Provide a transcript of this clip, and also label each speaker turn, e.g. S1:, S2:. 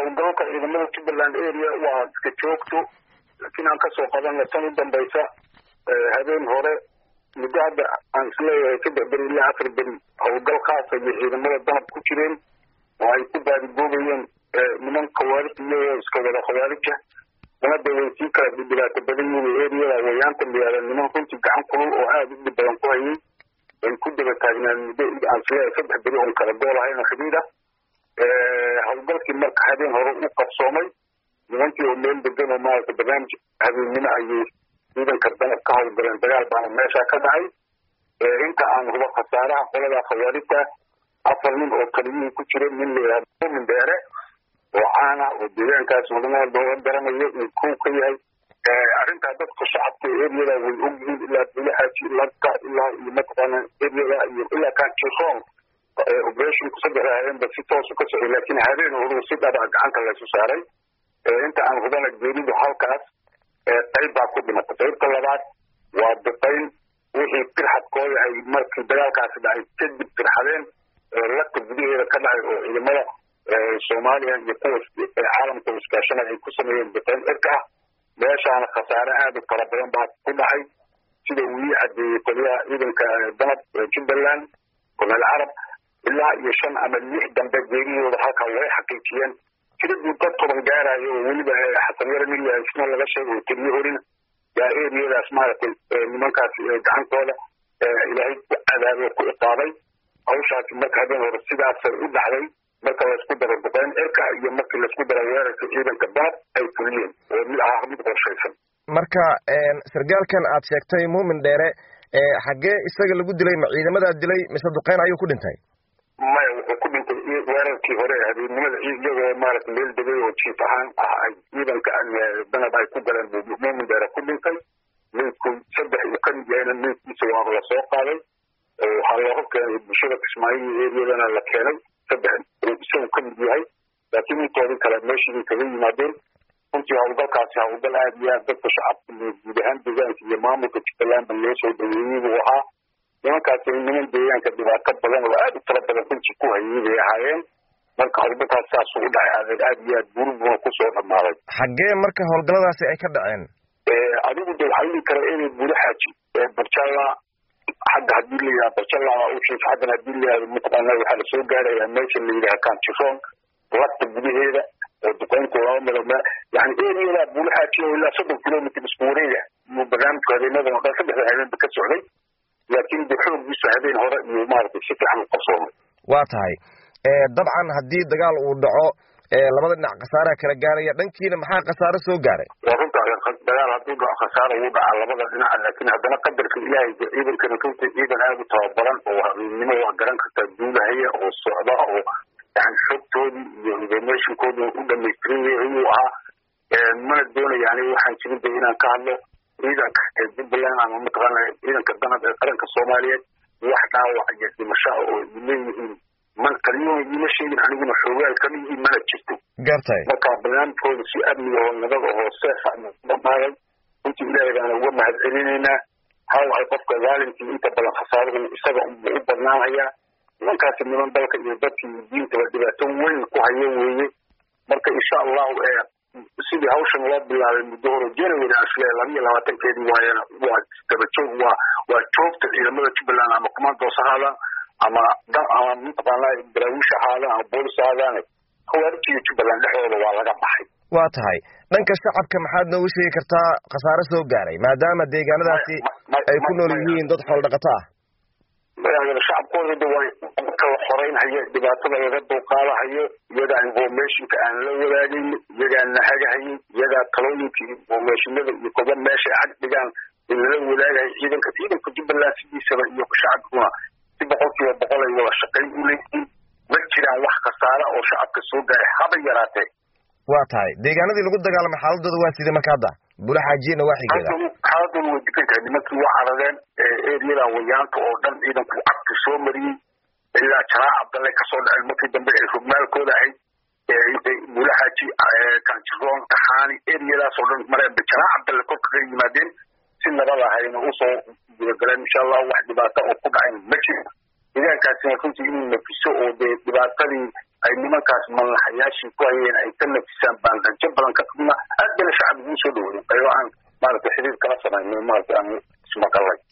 S1: howlgalka ciidamada Jubbaland area waa iska joogto laakiin aan ka soo qabanay tan u dambaysa habeen hore muddo hadda aan isleeyahay saddex beri ilaa afar beri howlgal khaas ah iyo ciidamada danab ku jireen oo ay ku baadigoobayeen niman khawaarij iyo iska wada khawaarija danabda way sii kala dhibaato badan yihiin areada wayaanta miyaada niman runtii gacan kulul oo aad u dhib badan ku hayay ay ku daba taagnaan muddo aan isleeyahay saddex beri oon kala goolahayn xidhiidh ah howlgalkii marka habeen hore u qabsoomay nimankii oo meel degan oo maaragta barnaamij habeennimo ayay ciidanka danab ka howlgaleen dagaal baana meesha ka dhacay inta aan hubo khasaaraha qolada khawaarijta afar nin oo kaliyihii ku jira nin la yidhahdo muumin dheere oo caana oo deegaankaas wadamaha looga garanayo uu kow ka yahay arrintaa dadka shacabka eryada way ogyihiin ilaa bulaxaaji lagka ilaa iyo mataqaana eryada iyo ilaa kaanjiroon operationku saddexda habeenba si toosu ka socday laakiin habeen horuu si dhaba gacanta laysu saaray inta aan hubana geeridu halkaas qayb baa ku dhimatay qaybta labaad waa duqayn wixii firxadkooda ay markii dagaalkaasi dhacay kadib firxadeen lagta gudaheeda ka dhacay oo ciidamada soomaaliya iyo kuwa caalamka iskaashana ay ku sameeyeen duqayn cirka ah meeshaana khasaare aad u fara badan baa ku dhacay sida uu ii cadeeyey taliyaha ciidanka danab Jubbaland kolonel carab ilaa iyo 5 ama 6 dambe geeriyooda halkaa way xaqiijiyeen tiradii dad toban gaarayo oo weliba xasan yar nin isna laga sheegay oo tiriyo horin yaa eryadaas maaragtay nimankaas gacantooda ilaahay ku cadaabay ku iqaabay hawshaasi marka habeen hore sidaas u dhacday marka la isku daro duqeyn cirka iyo markii la isku daro weerarka ciidanka danab ay fuliyeen oo mid ah mid qorshaysan
S2: marka sargaalkan aad sheegtay muumin dheere xagee isaga lagu dilay ma ciidamada dilay mise duqeyn ayuu ku dhintay
S1: maya wuxuu ku dhintay weerarkii hore habeennimada iyagoo maaragta meel degay oo jiif ahaan ah ay ciidanka danab ay ku galeen buu muumin dheere ku dhintay meydku saddex uu ka mid yahayna meydkiisa waa la soo qaaday waxaa looga keenay bulshada kismaayo eryadana la keenay saddex uu isagu ka mid yahay laakiin intoodii kale meeshii kaga yimaadeen runtii howlgalkaasi howlgal aad iyo aad dadka shacabka iyo guud ahaan deegaanka iyo maamulka Jubbaland loo soo dhaweeyey buu ahaa nimankaasi niman deegaanka dhibaato badan oo aad u tala badan runtii ku hayay bay ahaayeen marka howlgalkaas saas u dhacay aad iyo aad burburna kusoo dhammaaday
S2: xaggee marka howlgalladaasi ay ka dhaceen
S1: adigu de waxaa dhihi kara inay bulaxaaji barjalla xagga haddii la yidhaha barjalla u jiif xaggana haddii la yidhahdo mataqaana waxaa lasoo gaarayaa meesha la yidhaha kaanjiroon lagta gudaheeda oo duqeynta laba meelood yani eryada bulaxaaji oo ilaa 30 kilomitr isku wareega iyo barnaamijka habeenadan oo dhan saddexda habeenba ka socday laakiin de xooggiisa habeen hore iyo maaragtay si fiican u qabsoomay
S2: waa tahay dabcan haddii dagaal uu dhaco labada dhinac khasaaraha kala gaaraya dhankiina maxaa khasaaro soo gaaray
S1: waa runta dagaal hadduu dhaco khasaaro wuu dhacaa labada dhinac laakiin haddana qadarka ilaahay ciidankana runtii ciidan aad u tababaran oo habeennimo waa garan kartaa duulahaya oo socda oo yani xogtoodii iyo informationkoodii u dhamaystiran yahay ayuu ahaa mana doonaya aniga waxaan jirin de inaan ka hadlo ciidanka Jubbaland ama mataqaana ciidanka danab ee qaranka Soomaaliyeed wax dhaawac iyo dhimasho oo leeyihiin man kaliyo ima sheegin aniguna xoogaal ka mid mana jirto
S2: gartay
S1: marka barnaamijkooda si amni oo nabad oo seefa dhamaaday intii ilaahay uga mahadcelinaynaa haway qofka zaalimkii inta badan khasaarada isaga u badnaanaya nimankaasi niman dalka iyo dadkii diinta dhibaato weyn ku hayo weeye marka insha Allah sidii hawshan loo bilaabay muddo hore January asle 22keedii waayana waa daba joog waa joogta ciidamada Jubbaland ama commando sahaada ama mataqaana daraawiisha ahaada ama boolis ahaadaan khawaarij Jubbaland dhexdooda waa laga baxay
S2: waa tahay dhanka shacabka maxaad noogu sheegi kartaa khasaare soo gaaray maadaama deegaanadaasi ay ku nool yihiin dad xoolo dhaqato ah
S1: shacabkooda way kala xoreynhayo dhibaatada laga dulqaadahayo iyagaa informationka aan la wadaagin iyagaa nahagahayin iyagaa talooyinka informationada iyo koba meesha cag dhigaan in lala wadaagayo ciidanka Jubbaland sidiisaba iyo shacabkuna si 100% ay wada shaqayn u leeyihiin ma jiraan wax khasaare oo shacabka soo gaaray haba yaraatee
S2: waa tahay deegaanadii lagu dagaalamay xaaladooda waa sidii marka hadda bulaxaajiina waa xigeeda
S1: xaaladooda way degan tahay nimankii waa carareen eryada wayaanka oo dhan ciidanku cagta soo mariyey ilaa jaraa cabdalle kasoo dhacay markii dambe ay rugmaalkooda ahayd bulaxaaji kaanjiroon taxaani eryadaas oo dhan mareen jaraa cabdalle kor kaga yimaadeen si nabad ahayna usoo gudagaleen insha Allah wax dhibaato oo ku dhacay ma jiro deegaankaasina runtii inuu nafiso oo dee dhibaatadii ay nimankaas malaxayaashii ku hayeen ay ka nafisaan baan rajo badan ka qabnaa aad bana shacabka ugu soo dhaweeyey qaybo aan maaragtay xiriir kala samaynay maaragtay aan ismaqalay